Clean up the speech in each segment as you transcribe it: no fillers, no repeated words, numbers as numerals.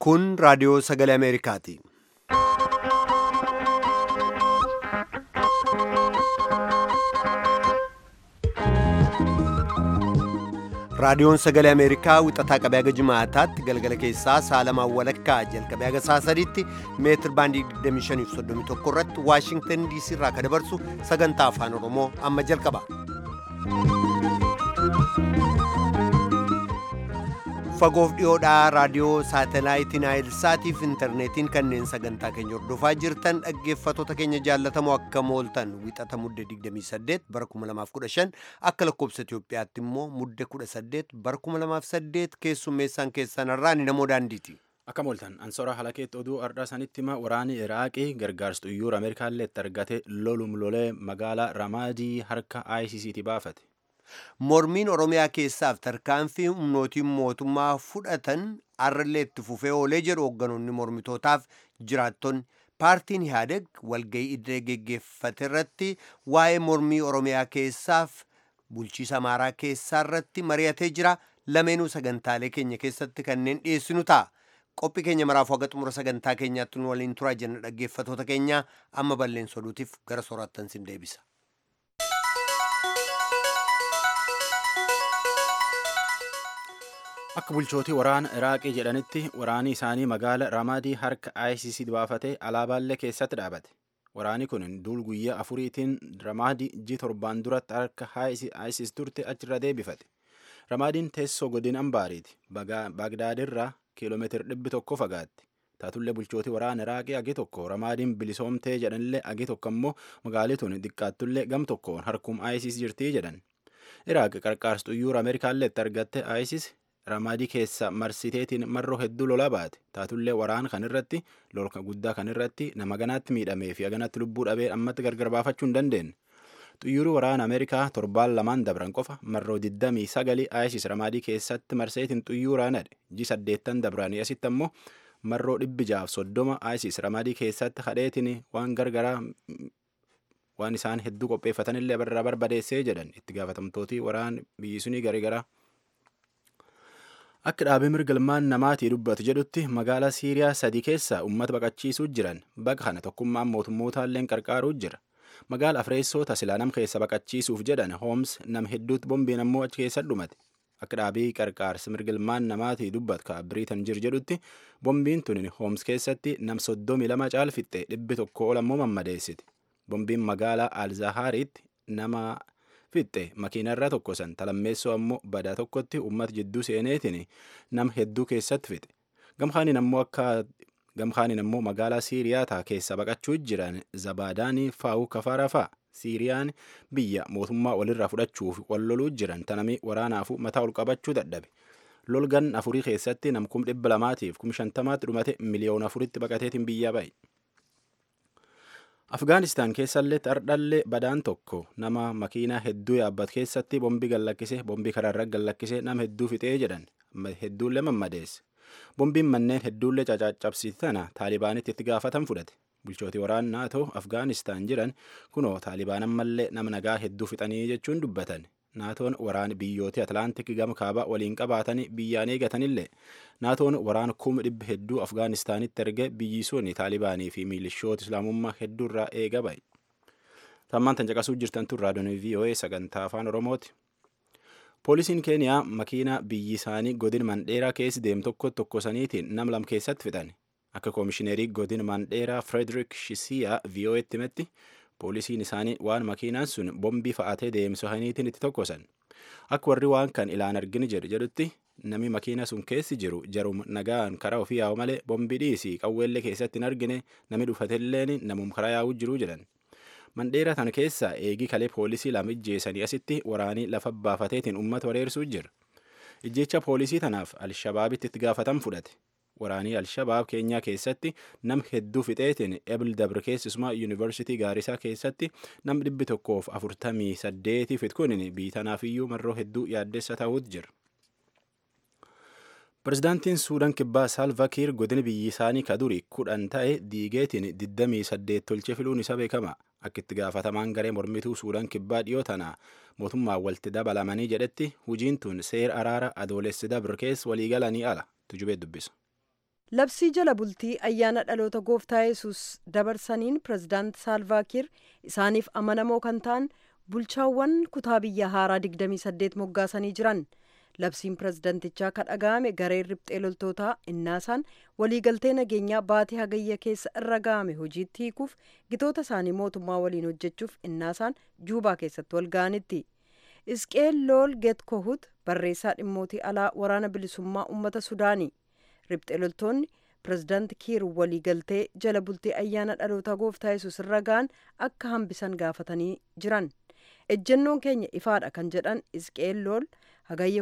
Kun raadiyoo sagalee Ameerikaati. Raadiyoon sagalee Ameerikaa wixataa qabee haga jimaataatti galgala keessaa saalamaan walakkaa jalqabee haga saasadiitti meetir baandii 2531 irratti Waashingtan DC irraa kan dabarsu sagantaa afaan Oromoo amma jalqaba. Fagoof dhiyoodhaa raadiyoo saatalaayitii Naayilsaatiif intarneetiin kanneen sagantaa keenya hordofaa jirtan dhaggeeffattoota keenya jaallatamoo akka mooltan wixata mudde 28 bara 2015 akka lakkoobsa Itoophiyaatti immoo mudde 18 bara 2008 keessummeessaan keessanarraa ni namoo daandiiti. Akka mooltan ansoora halakeetti oduu ardhaa sanitti hima waraanni Iraaqii gargaarsa xuyyoora Ameerikaallee itti argate lolee magaalaa Ramaadii harka ICC'tti baafate. Mormiin Oromiyaa keessaaf tarkaanfii humnootiin mootummaa fudhatan arrallee itti fufee oolee jedhu hoogganoonni mormitootaaf jiraattonni paartiin Ihaadeg walgahii idilee geggeeffate irratti waa'ee mormii Oromiyaa keessaaf bulchiisa Amaaraa keessaa irratti mari'atee jira. Lameenuu sagantaalee keenya keessatti kanneen dhiyeessinu ta'a. Qophii keenya maraafuu haga xumura sagantaa keenyaatti nu waliin turaa jenna dhaggeeffattoota keenya amma balleessa oduutiif gara soorattan sin deebisa. Akka bulchootii waraana Iraaqii jedhanitti waraanni isaanii magaala Ramaadii harka ICC baafate alaabaallee keessatti dhaabate. Waraanni kun duul guyyaa afuriitiin Ramaadii G7 duratti harka ICC turte achirra deebifate. Ramaadiin teessoo godina Ambaariiti. Baagdaadirraa kiiloomeetira 100 fagaatti. Taatullee bulchootii waraana Iraaqii agi tokko Ramaadiin bilisoomtee jedhanillee agi tokko immoo magaalituun xiqqaattullee gam tokkoon harkum ICC jirtii jedhan. Iraaq qarqaarsa xuyyoora Ameerikaallee itti argatte ICC Ramaadii keessa marsiteetiin marroo hedduu lola baate. Taatullee waraana kanirratti lolka guddaa kanirratti nama ganaatti miidhamee fi ganatti lubbuu dhabee ammatti gargar baafachuu hin dandeenye. Xuyyoorri waraana Ameerikaa 7 dabran qofa marroo 29 ISIS Ramaadii keessatti marseetiin xuyyooraan hadhe. G8 dabranii asitti ammoo marroo 630 ISIS Ramaadii keessatti hadheetiin waan gargaraa waan isaan hedduu qopheeffatanillee barbadeessee jedhan itti gaafatamtooti waraana biyyi sunii gargaraa. Akka dhaabee mirgalmaan namaatii dubbatu jedhutti magaalaa Siiriyaa 3 keessa uummata baqachiisuu jiran baqa kana tokkummaan mootummootalleen qarqaaruu jira. Magaala Afreessoo tasilaa nam keessa baqachiisuuf jedhan Hooms nam hedduutti bombiin ammoo achi keessa dhumate. Akka dhaabee qarqaarsa mirgalmaan namaatii dubbatu ka Biriitan jir jedhutti bombiin tun Hooms keessatti nam 32 caalfixxe 100 ol ammoo mammadeessiti. Bombiin magaalaa Alzahaariitti nama fixxe makiinarraa tokkosan talammeessoo ammoo badaa tokkotti uummata jidduu seeneetiin nam hedduu keessatti fixe. Gamkaaniin ammoo magaalaa Siiriyaa keessa baqachuu jiran Zabaadaanii faa'uu kafaara fa'a. Siiriyaan biyya mootummaa walirraa fudhachuuf walloluu jiran tanamii waraanaafu mataa ol qabachuu dadhabe. Lolgan 4 keessatti nam 200,000 50,000 dhumate miliyoona 4tti baqateetiin biyyaa ba'e. Afgaanistaan keessallee xardhallee badaan tokko nama makiinaa hedduu yaabbatu keessatti bombii karaarra gallakkisee nama hedduu fixee jedhan hedduullee mammadeesse. Bombiin manneen hedduullee cacaccabsiise tana Taalibaanitti itti gaafatan fudhate. Bulchootii waraana naatoo Afgaanistaan jiran kunoo Taalibaan ammallee nama nagaa hedduu fixanii jechuun dubbatan. Naatoon waraana biyyooti Atlaantik gama kaabaa waliin qabaatanii biyyaan eegatanillee naatoon waraana 100,000 hedduu Afgaanistaanitti erge biyyi sun Taalibaanii fi milishoota Islaamummaa hedduurraa eega ba'e. Tammaan tan caqasuu jirtan tun raadiyoon VOA sagantaa afaan Oromooti. Poolisiin Keeniyaa makiina biyyi isaanii godin Mandheeraa keessa deemu tokkosaniitiin nam 2 keessatti fixan. Akka koomishineerii godin Mandheeraa Frederick Shisiyaa VOA'tti himetti poolisiin isaanii waan makiinaan sun bombii fa'atee deemsisaniitiin itti tokkosan. Akka warri waan kan ilaan arginu jedhutti namni makiina sun keessi jiru jarum nagaan karaa ofii yaa'u malee bombii dhiisii qawweellee keessatti hin argine namni dhufatelleen namum karaa yaa'uu jiru jedhan. Mandheeraa tan keessa eegii kalee poolisii 2 ijjeessanii asitti waraanii lafa baafateetiin uummata wareersuu jira. Ijjecha poolisii tanaaf Alshabaabitti itti gaafatan fudhate. Waraanii Alshabaab Keenyaa keessatti nam hedduu fixeetiin Ebil Dabr keessumaa Yuunivarsiitii Gaarisaa keessatti nam 148 fitkunin biitanaafiyyuu marroo hedduu yaaddeessa ta'uutu jira. Pirezidaantiin Suudaan Kibbaa Saalva Kiir godina biyyi isaanii kadurii 10 ta'e diigeetiin 28 tolchee filuun isa beekama. Akka itti gaafatamaan garee mormituu Suudaan Kibbaa dhiyoo tana mootummaa walitti dabalamanii jedhetti hujiin tun seera araara adoolessi Dabr keessa waliigalanii ala tujubee dubbisa. Labsii jala bultii ayyaana dhaloota gooftaa Yesuus dabarsaniin pirezidaant Saalvaakiir isaaniif amanamoo kan ta'an bulchaawwan kutaa biyya haaraa 28 moggaasanii jiran. Labsiin pirezidantichaa kan dhaga'ame gareen riphxee loltootaa innaasaan waliigaltee nageenyaa baatii hagayya keessa irra ga'ame hojiitti hiikuuf gitoota isaanii mootummaa waliin hojjechuuf innaasaan Juubaa keessatti wal ga'anitti. Isqeel Lool Geetkohut barreessaa dhimmootii alaa waraana bilisummaa uummata Sudaanii. Riphxee loltoonni pirezidaanti Kiir waliigaltee jala bultii ayyaana dhaloota gooftaa Yesuus irra ga'an akka hambisan gaafatanii jiran. Ejjennoon keenya ifaadha kan jedhan Isqeel Lool hagayya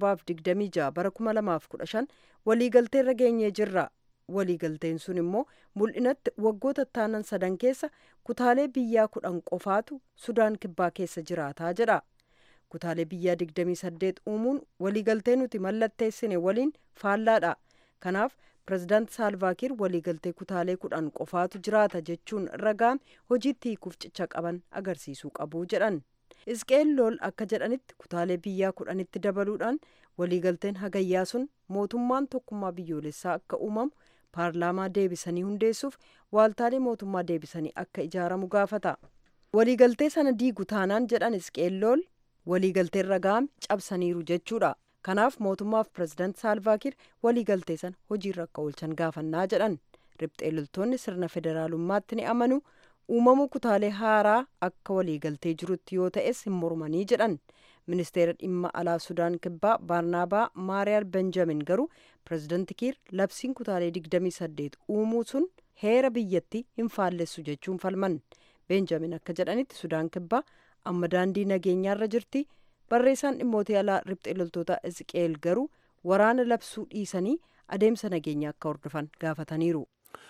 17-26 bara 2015 waliigaltee irra geenyee jirra. Waliigalteen sun immoo mul'inatti waggoota taanan sadan keessa kutaalee biyyaa 10 qofaatu Sudaan kibbaa keessa jiraataa jedha. Kutaalee biyyaa 28 uumuun waliigaltee nuti mallatteessine waliin faallaadha. Kanaaf pirezidaant Saalvaakiir waliigaltee kutaalee 10 qofaatu jiraata jechuun irra ga'ame hojiitti hiikuuf cicha qaban agarsiisuu qabu jedhan. Isqeel Lool akka jedhanitti kutaalee biyyaa 10tti dabaluudhaan waliigalteen hagayyaa sun mootummaan tokkummaa biyyoolessaa akka uumamu paarlaamaa deebisanii hundeessuuf waaltaalee mootummaa deebisanii akka ijaaramu gaafata. Waliigaltee sana diigu taanaan jedhan Isqeel Lool waliigaltee irra ga'ame cabsaniiru jechuudha. Kanaaf mootummaaf pirezidaant Saalvaakiir waliigaltee sana hojiirra akka oolchan gaafannaa jedhan. Riphxee loltoonni sirna federaalummaatti ni amanu. Uumamuu kutaalee haaraa akka waliigaltee jirutti yoo ta'es hin mormanii jedhan. Ministeera dhimma alaa Sudaan kibbaa Baarnaabaa Maariyaal Benjamin garuu pirezidaanti Kiir labsiin kutaalee 28 uumuu sun heera biyyattii hin faallessu jechuun falman. Benjamin akka jedhanitti Sudaan kibbaa amma daandii nageenyaarra jirti. Barreessaan dhimmootii alaa riphxee loltoota Isqeel garuu waraana labsuu dhiisanii adeemsa nageenyaa akka hordofan gaafataniiru.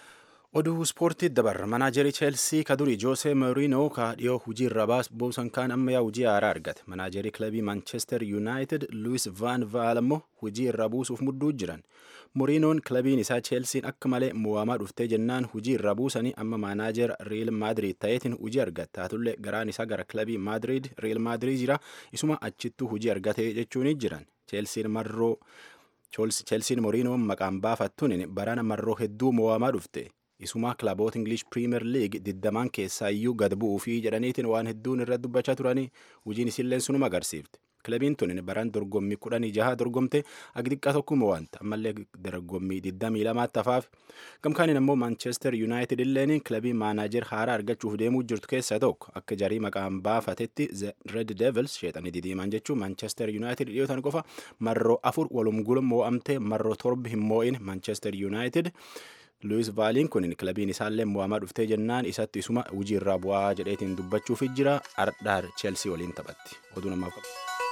Oduu ispoortii dabarra manaajerii Cheelsii ka durii Joose Mourinho ka dhiyoo hujii irra buusan kaan amma yaa hujii haaraa argate. Manaajerii kilabii Manchester United Louis van Gaal ammoo hujii irra buusuuf mudduu jiran. Mourinhoon kilabiin isaa Cheelsiin akka malee mo'amaa dhuftee jennaan hujii irra buusanii amma manaajer Real Madrid ta'eetiin hujii argate. Taatullee garaan isaa gara kilabii Madrid Real Madrid jira isuma achittuu hujii argate jechuun jiran. Cheelsiin Mourinhoon maqaan baafattuun barana marroo hedduu mo'amaa dhufte. Isuma kilaboota English Premier League 20 keessaa iyyuu gad bu'uufii jedhaniitiin waan hedduun irra dubbachaa turanii hojiin isilleen sunuma agarsiifte. Kilabiin tun baran dorgommii 16 dorgomte agdiqqa tokkuma waanta ammallee dorgommii 22 tafaaf. Gamkaaniin ammoo Manchester United illeen kilabii maanaajer haaraa argachuuf deemuu jirtu keessaa tokko akka jarii maqaan baafatetti Red Devils sheexanii didiiman jechuun Manchester United dhiyootan qofa marroo 4 walumgulum mo'amte marroo 7 hin moo'in Manchester United. Louis Vaaliin kun kilabiin isaallee mo'amaa dhuftee jennaan isatti isuma hujii irraa bu'aa jedheetiin dubbachuuf jira ardhaar Chelsea waliin taphatti. Oduu namaaf qabu.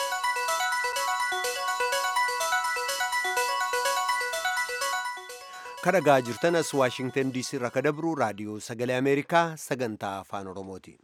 Kadhagaa jirtanas Waashingtan DC irraa kadabru raadiyoo sagalee Ameerikaa sagantaa afaan Oromooti.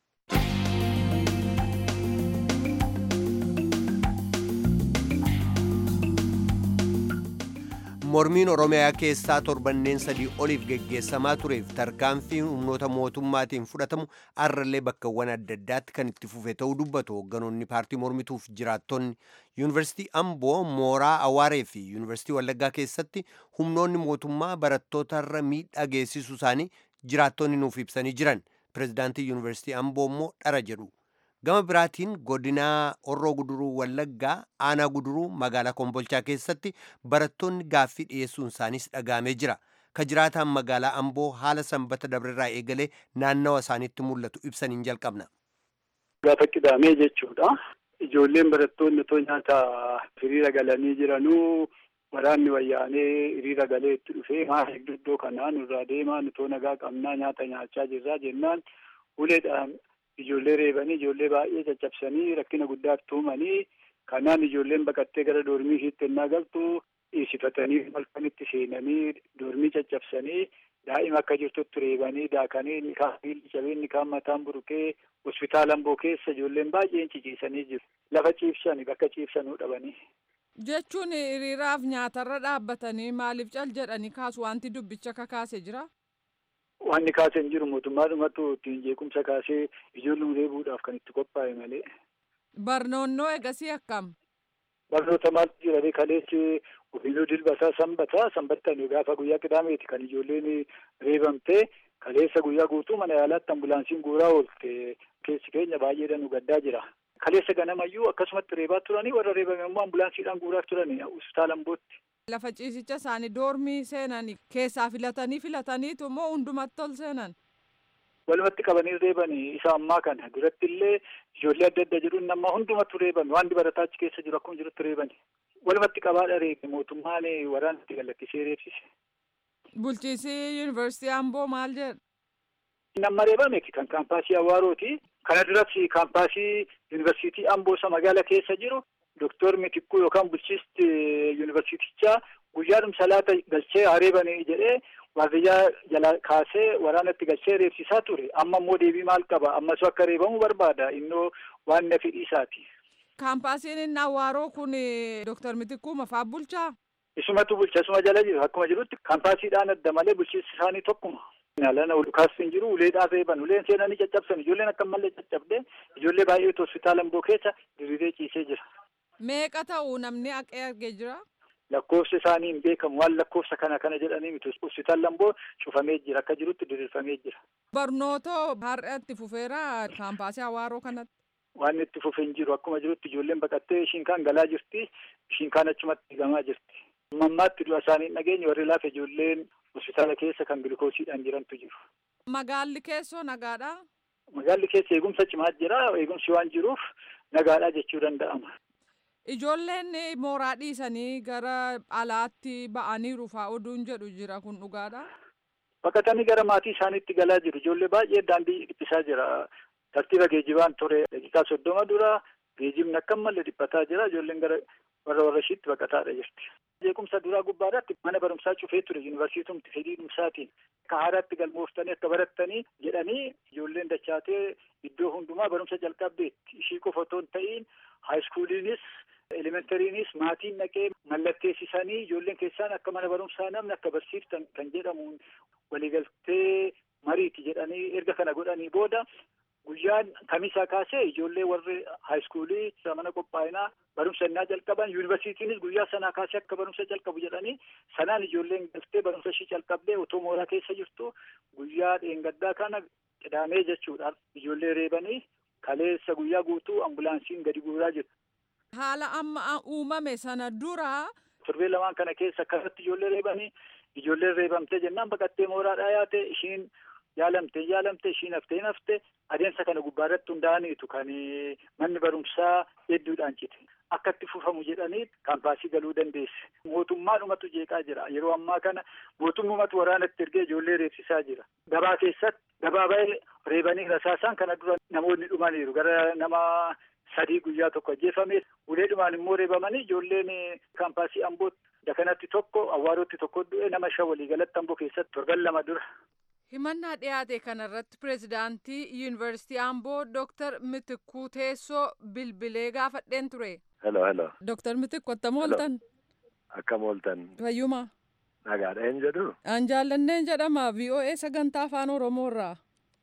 Mormiin Oromiyaa keessaa torbanneen 3 oliif geggeessamaa tureef tarkaanfiin humnoota mootummaatiin fudhatamu arrallee bakkawwan adda addaatti kan itti fufe ta'uu dubbatu hogganoonni paartii mormituuf jiraattonni yuunivarsiitii Amboo mooraa Awaaree fi yuunivarsiitii Wallaggaa keessatti humnoonni mootummaa barattootarra miidhaa geessisuu isaanii jiraattonni nuuf ibsanii jiran. Pireezidaantii yuunivarsiitii Amboo immoo dhara jedhu. Gama biraatiin godinaa Horroo Guduruu Wallaggaa aanaa Guduruu magaalaa Kombolchaa keessatti barattoonni gaaffii dhiyeessuun isaaniis dhagaamee jira. Ka jiraataan magaalaa Amboo haala sanbata dabrerraa eegalee naannawa isaaniitti mul'atu ibsaniin jalqabna. Gaafa qidaamee jechuudha. Ijoolleen barattoonni otoo nyaata hiriira galanii jiranuu waraanni wayyaanee hiriira galee itti dhufee maal iddoo kanaa nurraa deemaa nutoo nagaa qabnaa nyaata nyaachaa jirraa jennaan uleedhaan ijoollee reebanii ijoollee baay'ee caccabsanii rakkina guddaaf tuumanii kanaan ijoolleen baqattee gara doormii ishiitti ennaa galtu dhiisifatanii malkanitti seenanii doormii caccabsanii daa'ima akka jirtutti reebanii daakanii inni kaan miilli cabee inni kaan mataan buruqee hospitaala Amboo keessa ijoolleen baay'een ciciisanii jiru. Lafa ciibsanii bakka ciibsanuu dhabanii. Jechuun hiriiraaf nyaatarra dhaabbatanii maaliif cal jedhanii kaasu wanti dubbicha kakaase jira? Wanni kaasee hin jiru mootummaadhumatu ittiin jeequmsa kaasee ijoollee reebuudhaaf kan itti qophaa'e malee. Barnoonnoo eegasii akkam? barnoota maaltu jira kaleessi ofiinuu dilbataa sanbattan gaafa guyyaa qidaameeti kan ijoolleen reebamtee kaleessa guyyaa guutuu mana yaalaatti ambulaansiin guuraa oolte keessi keenya baay'eedhaan nu gaddaa jira. Kaleessa ganamayyuu akkasumatti reebaa turanii warra reebame immoo ambulaansiidhaan guuraa turanii hospitaala Ambootti. Lafa ciisicha isaanii doormii seenanii keessaa filataniitu immoo hundumatti ol seenan. Walumatti qabanii reebanii isa ammaa kana duratti illee ijoollee adda adda jedhuun nama hundumatti reebame waan barataa achi keessa jiru akkuma jirutti reebani. Walumatti qabaadha reebe mootummaan waraanatti gallakkisee reebsise. Bulchiinsi yuunivarsiitii Amboo maal jedha? Nama reebame kan kaampaasii Awwaarooti. Kana duratti kaampaasii yuunivarsiitii Amboo isa magaala keessa jiru Dooktor Mitikkuu yookaan bulchiinsi yuunivarsiitichaa guyyaadhuma salaata galchee reebanii jedhee waardiyyaa jala kaasee waraanatti galchee reebsisaa ture. Amma immoo deebii maal qaba? Ammas akka reebamu barbaada. Innoo waan na fedhii isaati. Kaampaasiin inni Awwaaroo kun Dooktor Mitikkuu mafaa bulchaa? Isumatu bulcha isuma jala jiru akkuma jirutti kaampaasiidhaan adda malee bulchiinsi isaanii tokkuma. Yaalana ulkaasni jiru uleedhaan reeban uleen seenanii caccabsan ijoolleen akka malee caccabdee ijoollee baay'eetu hospitaala Amboo keessa diriiree ciisee jira. Meeqa ta'u namni haqee argee jira? Lakkoofsa isaanii hin beekamu waan lakkoofsa kana jedhanii miti hospitaala Amboo cufamee jira akka jirutti diriirfamee jira. Barnoota har'a itti fufeera kaampaasii Awwaaroo kanatti? Waan itti fufee hin jiru akkuma jirutti ijoolleen baqattee ishiin kaan galaa jirti ishiin kaan achumatti higamaa jirti. Mammaatti du'a isaanii hin dhageenye warri laafa ijoolleen hospitaala keessa kan gilkoosiidhaan jirantu jiru. Magaalli keessoo nagaadhaa? Magaalli keessa eegumsa cimaa jira. Eegumsi waan jiruuf nagaadhaa jechuu danda'ama. Ijoolleen mooraa dhiisanii gara alaatti ba'aniiru fa'aa oduun jedhu jira kun dhugaadhaa? Baqatanii gara maatii isaaniitti galaa jiru. Ijoollee baay'ee daandii dhiphisaa jira. Tartiiba geejjibaan ture daqiiqaa 30 dura geejjibni akka malee dhiphataa jira. Ijoolleen gara warra ishiitti baqataadha jirti. Jeequmsa duraa gubbaadhaatti mana barumsaa cufee ture yuunivarsiitumti fedhii dhumsaatiin akka haaraatti galmooftanii akka barattanii jedhanii ijoolleen dachaatee iddoo hundumaa barumsa jalqabdeetti. Ishii qofa otoo hin ta'iin haayiskuuliinis elementariinis maatiin naqee mallatteessisanii ijoolleen keessaan akka mana barumsaa namni akka barsiiftan kan jedhamuun waliigaltee mariiti jedhanii erga kana godhanii booda guyyaan kamisaa kaasee ijoollee warri haayiskuulii mana qophaa'inaa barumsa innaa jalqaban yuunivarsiitiinis guyyaa sanaa kaasee akka barumsa jalqabu jedhanii sanaan ijoolleen galtee barumsa ishii jalqabdee otoo mooraa keessa jirtu guyyaa dheengaddaa kana qidaamee jechuudha. Ijoollee reebanii kaleessa guyyaa guutuu ambulaansiin gadi guuraa jiru. Haala amma uumame sana dura. Torbee lamaan kana keessa akkasatti ijoollee reebanii ijoolleen reebamtee jennaan baqattee mooraadhaa yaate ishiin yaalamte ishiin hafte adeemsa kana gubbaarratti hundaa'aniitu kan manni barumsaa hedduudhaan cite akka itti fufamu jedhanii kaampaasii galuu dandeesse. Mootummaadhumatu jeeqaa jira. Yeroo ammaa kana mootummumatu waraanatti ergee ijoollee reebsisaa jira. Gabaa keessatti gabaa baay'ee reebanii rasaasaan kana dura namoonni dhumaniiru gara nama 3 guyyaa tokko ajjeefame uleedhumaan immoo reebamanii ijoolleen kaampaasii Amboo dakanatti tokko Awwaarootti tokko du'e nama 5 waliigalatti Amboo keessatti torban 2 dura. Himannaa dhiyaate kanarratti pireezidaantii yuunivarsiitii Amboo Dooktar Mitikkuu teessoo bilbilee gaafadheen ture. Hello. Dooktar Mitikkuu akkam ooltan? Akkam ooltan? Fayyuma. Nagaadha hin jedhu? An jaallanneen jedhama VOA sagantaa afaan Oromoorraa.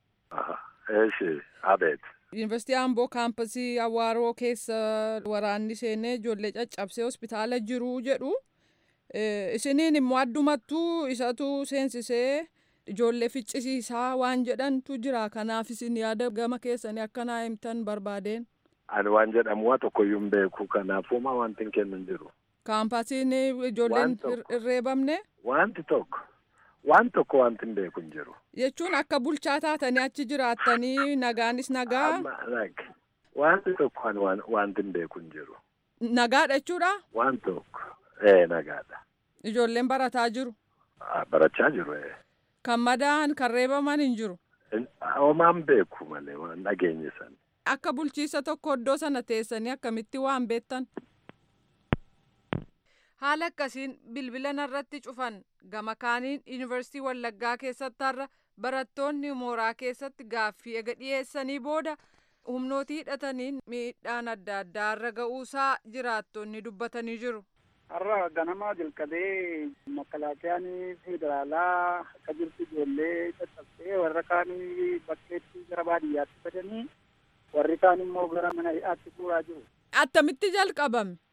Eeshi abeet. Yuunivarsiitii Amboo kaampasii Awwaaroo keessa waraanni seenee ijoollee caccabsee hospitaala jiru jedhu. Isiniin immoo addumattuu isatu seensisee ijoollee ficcisiisaa waan jedhantu jira. Kanaaf isin yaada gama keessanii akkanaa himtan barbaadeen. Ani waan jedhamu waa tokkoyyuu hin beeku kanaafuma wanti hin kennu hin jiru. Kaampasiin ijoolleen hin reebamne? Wanti tokko wanti hin beeku hin jiru. Jechuun akka bulchaa taatanii achi jiraattanii nagaanis nagaa? Wanti tokko wanti hin beeku hin jiru. Nagaadha jechuudha? Waan tokko nagaadha. Ijoolleen barataa jiru? Barachaa jiru. Kan madaa'an kan reebaman hin jiru? Homaan beeku malee waan dhageenye sana. Akka bulchiisa tokko iddoo sana teessanii akkamitti waan beektan? Haala akkasiin bilbila narratti cufan gama kaaniin yuunivarsiitii Wallaggaa keessatti har'a barattoonni mooraa keessatti gaaffii ega dhiyeessanii booda humnootii hidhataniin miidhaan adda addaa irra ga'uusaa jiraattonni dubbatanii jiru. Har'a ganama jalqabee makalaakiyaan federaalaa akka jirtu ijoollee caccabsee warra kaanii bakkeetti gara baadiyyaatti fidanii warri kaan immoo gara mana hidhaatti fuudhaa jiru. Attamitti jalqabame?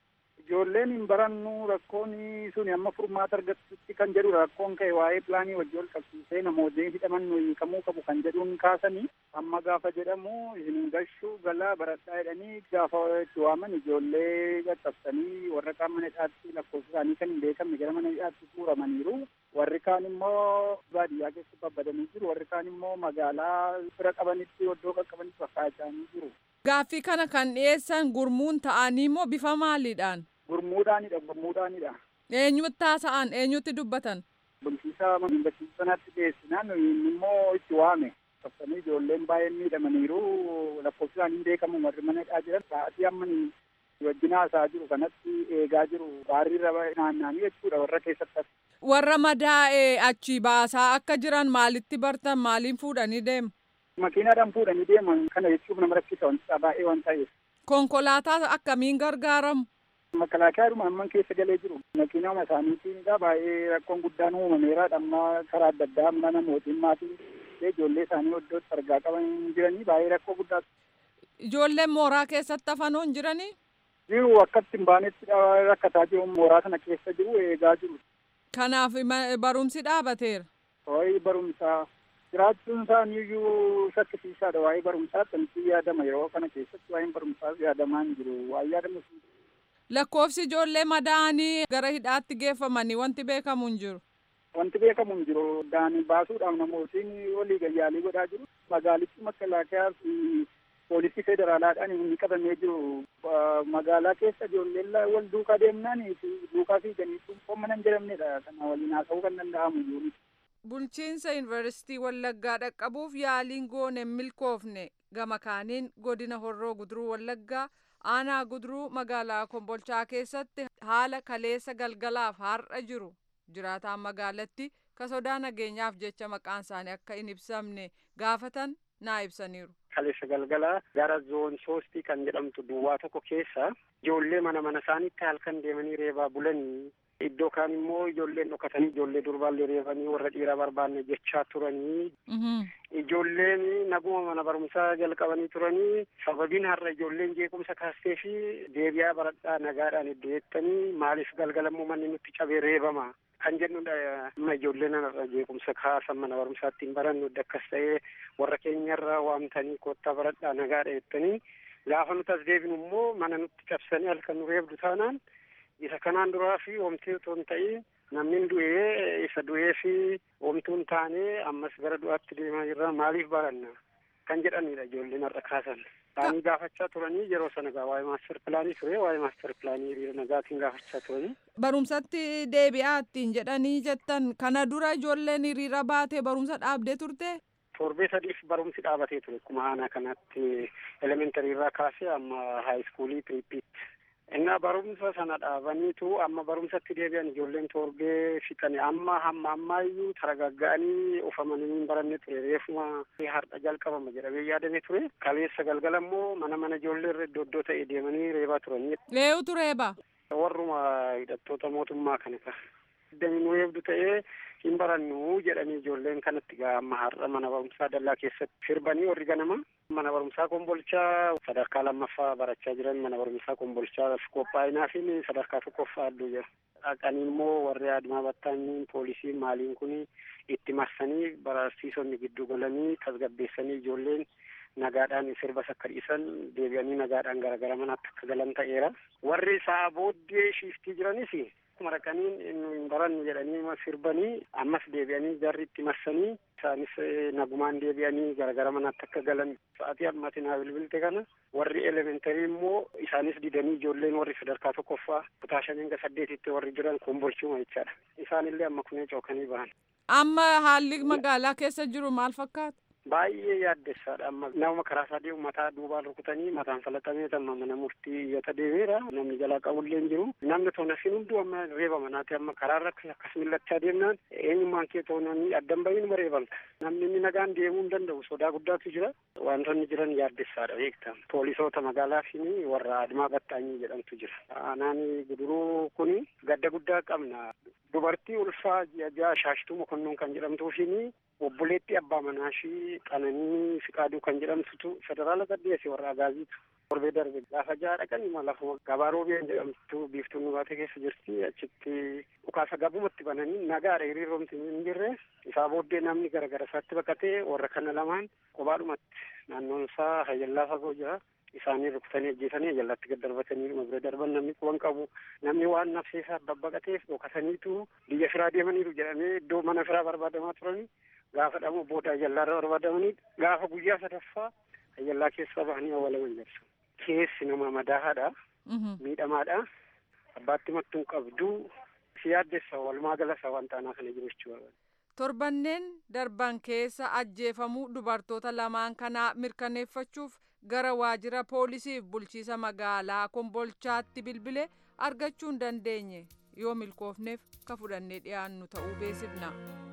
Ijoolleen hin barannu rakkoon sun amma furmaata argatutti kan jedhu rakkoon ka'e waa'ee pilaanii wajjin wal qabsiisee namoonni hidhaman hiikamuu qabu kan jedhuun kaasanii amma gaafa jedhamu isin gashuu galaa baradhaa jedhanii gaafa itti waaman ijoollee qaqqabsanii warra kaan mana hidhaatti lakkoofsa isaanii kan hin beekamne gara mana hidhaatti fuuramaniiru. Warri kaan immoo baadiyyaa keessa babbadanii jiru. Warri kaan immoo magaalaa fira qabanitti iddoo qaqqabanitti fakkaatanii jiru. Gaaffii kana kan dhiyeessan gurmuun ta'anii moo bifa maaliidhaan? Gurmuudhaanidha. Eenyutti haasa'an? Eenyutti dubbatan? Bulchiisaa yuunivarsiitii sanaatti dhiyeessinaan immoo itti waame. Qabsanii ijoolleen baay'een miidhamaniiru. Lakkoofsi isaanii hin beekamu warri mana hidhaa jiran sa'aatii amma wajjin haasaa jiru kanatti eegaa jiru. Baarriirra naanna'anii jechuudha warra keessatti. Warra madaa'ee achi baasaa akka jiran maalitti bartan? Maaliin fuudhanii deemu? Makiinaadhaan fuudhanii deeman kana jechuuf nama rakkisa wantoota baay'ee waan ta'eef. Konkolaataa akkamiin gargaaramu? Makalaakiyaadhuma amman keessa galee jiru. Makiinaa isaaniitiinidha. Baay'ee rakkoon guddaan uumameera. Amma karaa adda addaa mana mootiin maatiin ijoollee isaanii iddootti argaa qaban jiranii baay'ee rakkoo guddaatu. Ijoolleen mooraa keessatti hafanoo hin jiranii? Jiru akkatti hin baanetti rakkataa jiru. Mooraa sana keessa jiru eegaa jiru. Kanaaf barumsi dhaabateera. Waa'ee barumsaa jiraachuun isaanii iyyuu shakkisiisaadha. Waa'ee barumsaa kanatti yaadama yeroo kana keessatti waa'een barumsaa yaadamaa hin jiru. Waa'ee yaadama. Lakkoofsi ijoollee madaa'anii gara hidhaatti geeffamanii wanti beekamu hin jiru. Wanti beekamu hin jiru. Daanii baasuudhaaf namootiin walii gayyaalii godhaa jiru. Magaalichi makalaakiyaa fi poolisii federaalaadhaan inni qabamee jiru. Magaalaa keessa ijoolleen wal duukaa deemnaan duukaa fiiganii mana hin jedhamnedha. Kana waliin haasa'uu kan danda'amu jiru. Bulchiinsa Yuunivarsiitii Wallaggaa dhaqqabuuf yaaliin goone hin milkoofne gama kaaniin godina Horroo Guduruu Wallaggaa aanaa Guduruu magaalaa Kombolchaa keessatti haala kaleessa galgalaaf har'a jiru jiraataan magaalatti ka sodaa nageenyaaf jecha maqaan isaanii akka hin ibsamne gaafatan naa ibsaniiru. Kaleessa galgalaa gara zoon 3 kan jedhamtu duwwaa tokko keessa ijoollee mana isaaniitti halkan deemanii reebaa bulanii iddoo kaan immoo ijoolleen dhokatanii ijoollee durbaallee reebanii warra dhiiraa barbaanne jechaa turanii. Ijoolleen naguma mana barumsaa jalqabanii turanii sababiin har'a ijoolleen jeequmsa kaastee fi deebi'aa baradhaa nagaadhaan iddoo jettanii maaliif galgalammoo manni nutti cabee reebama kan jennudha. Amma ijoolleen har'a jeequmsa kaasan mana barumsaatti hin barannu akkas ta'ee warra keenyarra waamtanii kottaa baradhaa nagaadha jettanii gaafa nuti as deebinu immoo mana nutti cabsanii halkan nu reebdu taanaan isa kanaan duraa fi oomtii otoo hin ta'in namni du'ee isa du'ee fi oomtuun taanee ammas gara du'aatti deemaa jirra maaliif baranna kan jedhanidha ijoolleen har'a kaasan. Taanii gaafachaa turanii yeroo sana waa'ee maaster pilaanii ture waa'ee maaster pilaanii hiriira nagaatiin gaafachaa turanii. Barumsatti deebi'aa ittiin jedhanii jettan kana dura ijoolleen hiriira baatee barumsa dhaabdee turte? Torbee sadiif barumsi dhaabatee ture akkuma aanaa kanatti elementarii irraa kaasee amma haayiskuulii piriippiitti. Innaa barumsa sana dhaabaniitu amma barumsatti deebi'an ijoolleen torbee fixanii amma ammaayyuu taragagga'anii ufamanii hin baranne ture reefuma har'a jalqabama jedhamee yaadamee ture. Kaleessa galgala immoo mana ijoollee irra iddoo ta'e deemanii reebaa turanii. Reebutu reeba? Warruma hidhattoota mootummaa kana ka. Damin weebdu ta'ee hin barannu jedhanii ijoolleen kanatti amma har'a mana barumsaa dallaa keessatti sirbanii warri ganama. Mana barumsaa Kombolchaa sadarkaa lammaffaa barachaa jiran mana barumsaa Kombolchaa qophaa'inaa fi sadarkaa tokkoffaa adduu jira. Dhaqanii immoo warri Adimaa Battaanii poolisiin maaliin kun itti marsanii barsiisonni gidduu galanii tasgabbeessanii ijoolleen nagaadhaan sirbas akka dhiisan deebi'anii nagaadhaan gara manaatti akka galan ta'eera. Warri isaa booddee shiiftii jiranis akkuma dhaqanii hin barannu jedhanii sirbanii ammas deebi'anii jarri itti marsanii isaanis nagumaan deebi'anii gara manaatti akka galan sa'aatii ammatti naa bilbilte kana warri elementarii immoo isaanis didanii ijoolleen warri sadarkaa tokkoffaa kutaa 5-8 warri jiran Kombolchuma jechaadha. Isaanillee amma kunee cookanii bahan. Amma haalli magaalaa keessa jiru maal fakkaata? Baay'ee yaaddessaadha. Amma nama karaa isaa deemu mataa duubaan rukutanii mataan falaxamee amma mana murtii iyyata deemeera. Namni jalaa qabullee hin jiru. Namni toonasiin hunduu amma reebama naati amma karaarra akkas millachaa deemnaan eenyummaan kee toonanii addan bahinuma reebamta. Namni inni nagaan deemuu hin danda'u sodaa guddaatu jira. Wantoonni jiran yaaddessaadha beekta. Poolisoota magaalaa fi warra Adimaa Battaanii jedhamtu jira. Aanaan Guduruu kun gadda guddaa qabna. Dubartii ulfaa ji'a shaashtuu Mokonnoon kan jedhamtuu fi obboleetti abbaa manaa ishii Qananii Fiqaaduu kan jedhamtutu federaala gaddeesse warra agaaziitu. Torbee darbe gaafa jaha dhaqanii lafuma gabaa Roobiyan jedhamtu biiftuun nubaatee keessa jirti. Achitti dhukaasa gabumatti bananii nagaadha hiriiromti hin jirre. Isaa booddee namni garagara isaatti baqatee warra kana lamaan kophaadhumatti naannoon isaa Hayyallaa fagoo jira. Isaanii rukutanii ajjeesanii Hayyallaatti gad darbatanii bira darban namni quban qabu. Namni waan nafsee isaa babbaqateef dhokataniitu biyya firaa deemaniiru jedhamee iddoo mana firaa barbaadamaa turanii gaafa dhamu booda Hayyallaarra barbaadamanii gaafa guyyaa sadaffaa Hayyallaa keessaa bahanii awwaalaman jirtu. Keessi nama madaahaadha. Miidhamaadha. Abbaatti mattuun qabdu si yaaddessa walumaa galasa waan taanaa kana jiru jechuudha. Torbanneen darban keessa ajjeefamuu dubartoota lamaan kanaa mirkaneeffachuuf gara waajjira poolisiif bulchiisa magaalaa Kombolchaatti bilbile argachuu hin dandeenye. Yoo milkoofneef ka fudhannee dhiyaannu ta'uu beeksifna.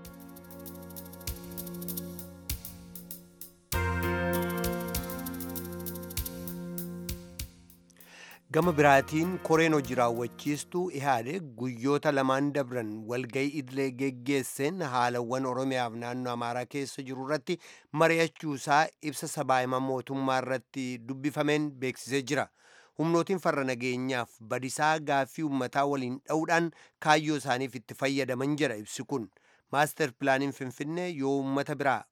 Gama biraatiin koreen hojii raawwachiistuu Ihaadeg guyyoota lamaan dabran walga'ii idilee geggeesseen haalawwan Oromiyaaf naannoo Amaaraa keessa jiru irratti mari'achuusaa ibsa sabaahimaa mootummaa irratti dubbifameen beeksisee jira. Humnootiin farra nageenyaaf badisaa gaaffii uummataa waliin dha'uudhaan kaayyoo isaaniif itti fayyadaman jedha ibsi kun. Maaster pilaaniin Finfinnee yoo uummata biraa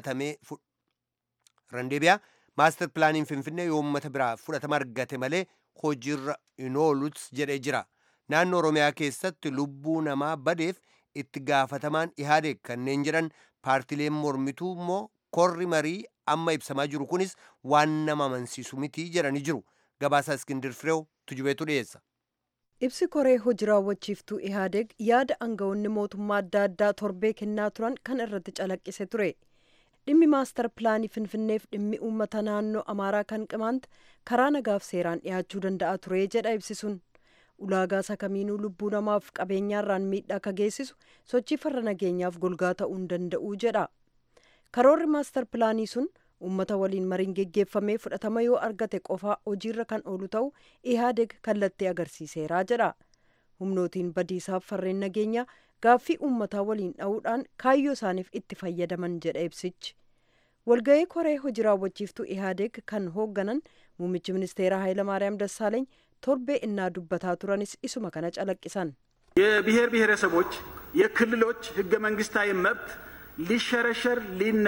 fudhatama argate malee hojiirra hin ooluts jedhee jira. Naannoo Oromiyaa keessatti lubbuu namaa badeef itti gaafatamaan Ihaadeg kanneen jedhan paartileen mormituu immoo korri marii amma ibsamaa jiru kunis waan nama amansiisu miti jedhanii jiru. Gabaasa Iskindir Fireew tujubeetu dhiyeessa. Ibsi koree hojii raawwachiiftuu Ihaadeg yaada aangawoonni mootummaa adda addaa torbee kennaa turan kan irratti calaqqise ture. Dhimmi maastar pilaanii Finfinneef dhimmi uummata naannoo Amaaraa kan qimaanta karaa nagaaf seeraan dhiyaachuu danda'a ture jedha ibsi sun. Ulaagaa isa kamiinuu lubbuu namaaf qabeenyaarraan miidhaa akka geessisu sochii farra nageenyaaf golgaa ta'uu hin danda'u jedha. Karoorri maastar pilaanii sun uummata waliin mariin geggeeffamee fudhatama yoo argate qofaa hojiirra kan oolu ta'u Ihaadeg kallattii agarsiiseera jedha. Humnootiin badiisaaf farreen nageenyaa gaaffii uummataa waliin dha'uudhaan kaayyoo isaaniif itti fayyadaman jedha ibsichi. Walga'ii koree hojii raawwachiiftuu Ihaadeg kan hoogganan muummichi ministeeraa Hayilamaariyaam Dassaaleeny torbee innaa dubbataa turanis isuma kana calaqqisan. የብሔር ብሔረሰቦች የክልሎች ህገ መንግስታዊ መብት ሊሸረሸር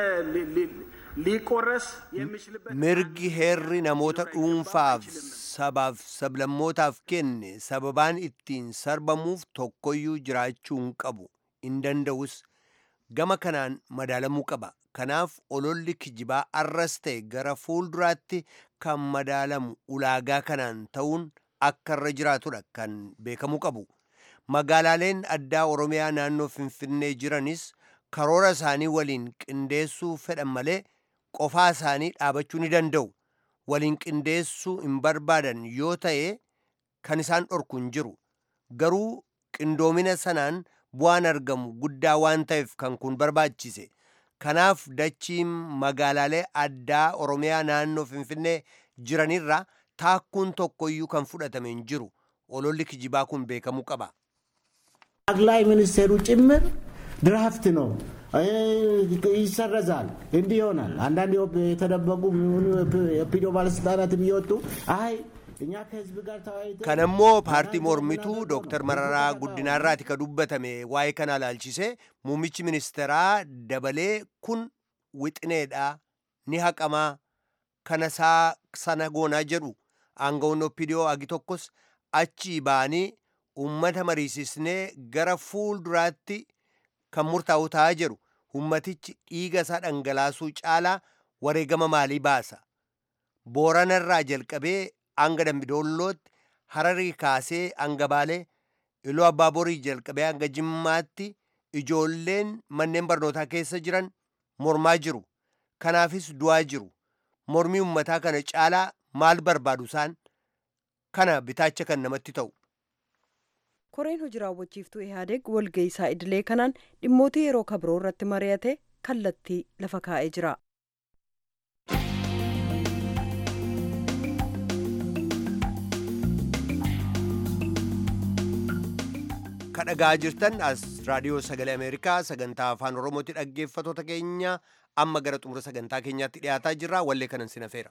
ሊቆረስ የሚችልበት mirgi heerri namoota dhuunfaaf sabaaf sablammootaaf kenne sababaan ittiin sarbamuuf tokkoyyuu jiraachuu hin qabu hin danda'us gama kanaan madaalamuu qaba. Kanaaf ololli kijibaa arras ta'e gara fuulduraatti kan madaalamu ulaagaa kanaan ta'uun akka irra jiraatudha kan beekamuu qabu. Magaalaaleen addaa Oromiyaa naannoo Finfinnee jiranis karoora isaanii waliin qindeessuu fedhan malee qofaa isaanii dhaabachuu ni danda'u. Waliin qindeessuu hin barbaadan yoo ta'e kan isaan dhorku hin jiru. Garuu qindoomina sanaan bu'aan argamu guddaa waan ta'eef kan kun barbaachise. Kanaaf dachiin magaalaalee addaa Oromiyaa naannoo Finfinnee jiranirra taakkuun tokkoyyuu kan fudhatame hin jiru. Ololli kijibaa kun beekamuu qaba. ጠቅላይ ሚኒስቴሩ ጭምር ድራፍት ነው ይሰረዛል እንዲህ ይሆናል። አንዳንድ የተደበቁ የፒዲዮ ባለስልጣናት እየወጡ አይ እኛ ከህዝብ ጋር ተወያይተን ከነሞ ፓርቲ ሞርሚቱ ዶክተር መረራ ጉዲናራቲ ከዱበተሜ ዋይ ከና ላልቺሴ ሙሚቺ ሚኒስተራ ደበሌ ኩን ውጥኔዳ ኒሃቀማ ከነሳ ሰነጎና ጀዱ አንገውኖ ፒዲዮ አጊቶኮስ አቺ ባኒ ummata mariisisnee gara fuulduraatti kan murtaa'u ta'aa jiru ummatichi dhiiga isaa dhangalaasuu caalaa wareegama maalii baasa. Booranarraa jalqabee hanga Dambidoollootti, Hararii kaasee hanga Baalee, Iluu Abbaaborii jalqabee hanga Jimmaatti ijoolleen manneen barnootaa keessa jiran mormaa jiru. Kanaafis du'aa jiru. Mormii ummataa kana caalaa maal barbaadu isaan? Kana bitaacha kan namatti ta'u. koreen hojii raawwachiiftuu Ihaadeg walga'ii isaa idilee kanaan dhimmoota yeroo kabiroo irratti mari'ate kallattii lafa kaa'ee jira. Kadhagaa jirtan as raadiyoo sagalee Ameerikaa sagantaa afaan Oromootti dhaggeeffatoota keenya amma gara xumura sagantaa keenyaatti dhiyaataa jirra. Wallee kanan sinafeera.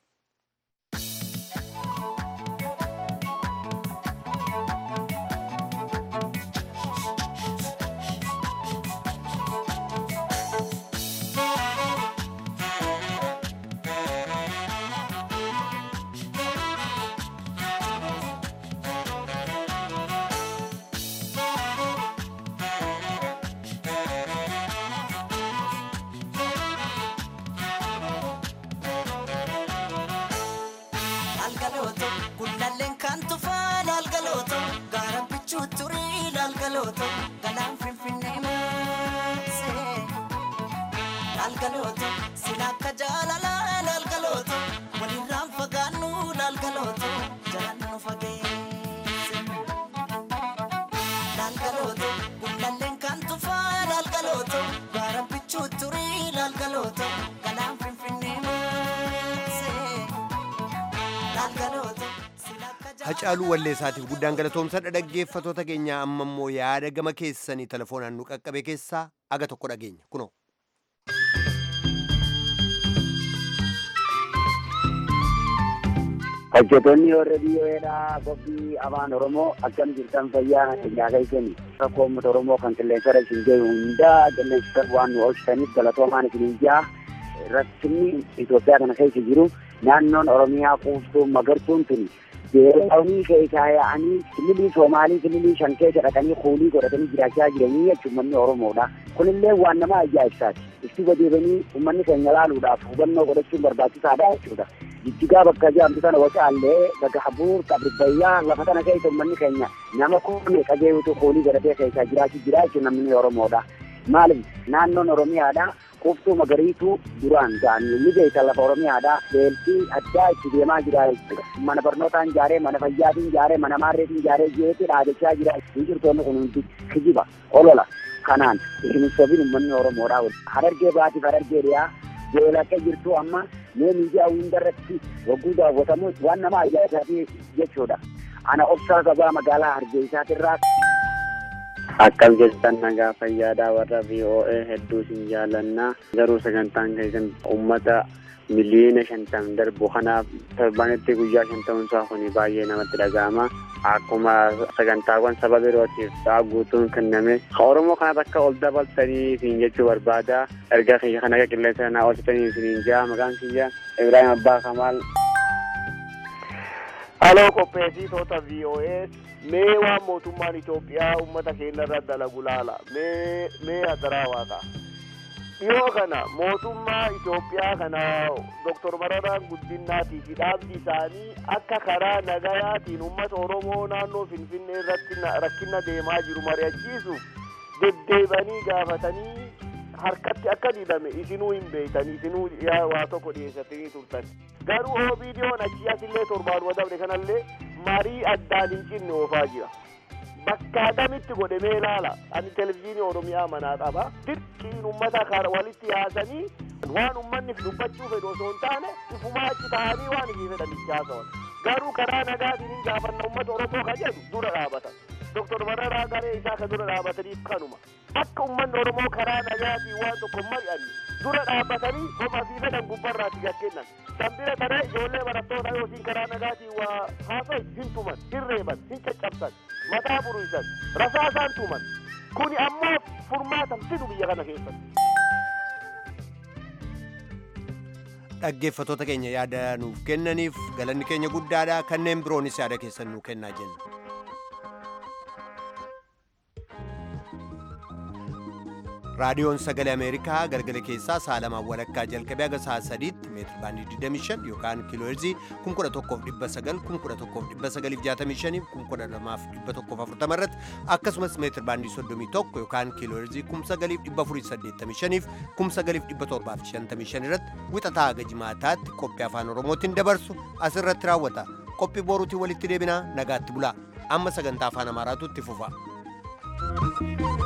Hacaaluu Walleessaatiif guddaan galatoomsadha. Dhaggeeffatoota keenya amma immoo yaada gama keessanii telefoonaan nu qaqqabe keessaa aga tokko dhageenya kunoo. Hojjettoonni warra biyyoodhaa qophii afaan Oromoo akkam jirtan fayyaa keenyaa keessanii rakkoo uummata Oromoo kan qilleensa irra isin gahu hundaa qilleensa waan nu oolchitaniif galatoomaan isin ijaa rakkinni Itoophiyaa kana keessa jiru naannoon Oromiyaa quuftuu magartuun tuni beela'anii keessaa yaa'anii kililii Soomaalii kililii shan keessa dhaqanii kuulii godhatanii jiraachaa jiranii jechuun uummanni Oromoodha. Kunillee waan nama ajaa'ibsaati. Itti deebanii uummanni keenya laaluudhaaf hubannoo godhachuun barbaachisaadha jechuudha. Jijjigaa bakka jedhamtu sana Wacaallee bakka Habuur Qabribbayyaa lafa kana keessa uummanni keenya nama kunneen qajeelutu kuulii godhatee keessaa jiraachuu jira jechuun namni Oromoodha. Maaliif naannoon Oromiyaadha. Quuftuu magariituu duraan ta'anii inni beekan lafa Oromiyaadhaa beeltii addaa itti deemaa jira jechuudha. Mana barnootaan ijaaree, mana fayyaatiin ijaaree, mana maarreetiin ijaaree jeetii dhaadachaa jira. Injirtoonni kun hundi kijiba, olola. Kanaan isin sobiin uummanni Oromoodhaa waliin. Harargee baatiif harargee dhiyaa beelakkee jirtu amma mee miidiyaa hundarratti wagguu daawwatamu waan nama ajaa'ibsaati jechuudha. Ana obsaa gabaa magaalaa Hargeysaatirraa. Akkam jettan nagaa fayyaadhaa warra VOA hedduu isin jaalannaa garuu sagantaan keessan uummata miliyoona 50 darbu kanaaf torbanitti guyyaa 50 kun baay'ee namatti dhaga'ama. Akkuma sagantaawwan saba birootiif sa'a guutuun kenname Oromoo kana akka ol dabaltanii isin jechuu barbaada. Erga kiyya kana qilleensa naa oolchitanii isin jaa maqaan kiyya Ibrahim Abbaa Kamaal. Halloo qopheessitoota VOA. Mee waan mootummaan Itoophiyaa uummata keenya irra dalagu laala. Mee hadaraa waaqa. Dhiyoo kana mootummaa Itoophiyaa kana Dr. Mararaa Guddinaatii fi dhaabbi isaanii akka karaa nagayaatiin uummata Oromoo naannoo Finfinnee irratti rakkina deemaa jiru mari'achiisuuf deddeebanii gaafatanii harkatti akka didame isinuu hin beeytan isinuu waa tokko dhiyeessatanii turtan. Garuu viidiyoon achii asillee torbaan wadabde kanallee marii addaan hin cinne oofaa jira. Bakka adamitti godhamee ilaala. Ani televizyiinii Oromiyaa manaa qaba. Dirqiin uummata walitti yaasanii waan uummanni dubbachuu fedhu osoo hin taane ifumaa achi ta'anii waan isii fedhanitti haasawan. Garuu karaa nagaatiin hin gaafanna uummata Oromoo kan jedhu dura dhaabatan. Dr. Mararaa garee isaa kan dura dhaabataniif kanuma. Akka uummanni Oromoo karaa nagaatiin waan tokko mari'anni dura dhaabbatanii homa fi fedhan gubbarraatti gaggennan. Dambira kana ijoollee barattoota yookiin karaa nagaatiin waa haasa'u hin tuman, hin reeban, hin caccabsan, mataa buruisan, rasaasaan tuman. Kuni ammoo furmaata fidu biyya kana keessatti. Dhaggeeffatoota keenya yaada nuuf kennaniif galanni keenya guddaadha. Kanneen biroonis yaada keessan nuuf kennaa jenna. raadiyoon sagalee Ameerikaa galgala keessaa saalamaa walakkaa jalqabee haga sa'a 3tti meetiri baandii 25 yookaan kiilooherzii 11,900 11,965 11,140 irratti akkasumas meetiri baandii 31 yookaan kiilooherzii 9,485 9,755 irratti wixataa haga jimaataatti qophii afaan Oromootiin dabarsu asirratti raawwata. Qophii boruutiin walitti deebinaa nagaatti bulaa. Amma sagantaa afaan Amaaraatu itti fufa.